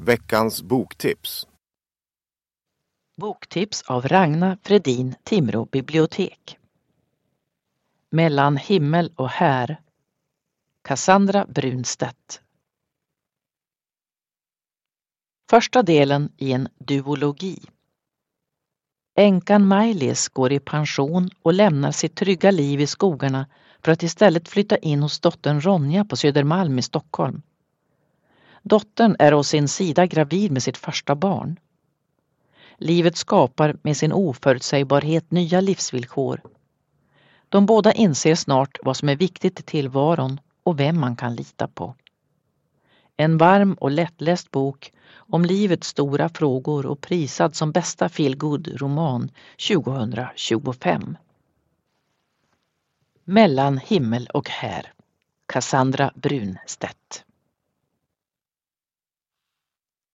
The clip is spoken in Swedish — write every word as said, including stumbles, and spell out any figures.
Veckans boktips. Boktips av Ragna Fredin, Timrå bibliotek. Mellan himmel och här. Cassandra Brunstedt. Första delen i en duologi. Änkan Maj-Lis går i pension och lämnar sitt trygga liv i skogarna för att istället flytta in hos dottern Ronja på Södermalm i Stockholm. Dottern är å sin sida gravid med sitt första barn. Livet skapar med sin oförutsägbarhet nya livsvillkor. De båda inser snart vad som är viktigt i tillvaron och vem man kan lita på. En varm och lättläst bok om livets stora frågor och prisad som bästa feelgood-roman tjugohundratjugofem. Mellan himmel och här. Cassandra Brunstedt.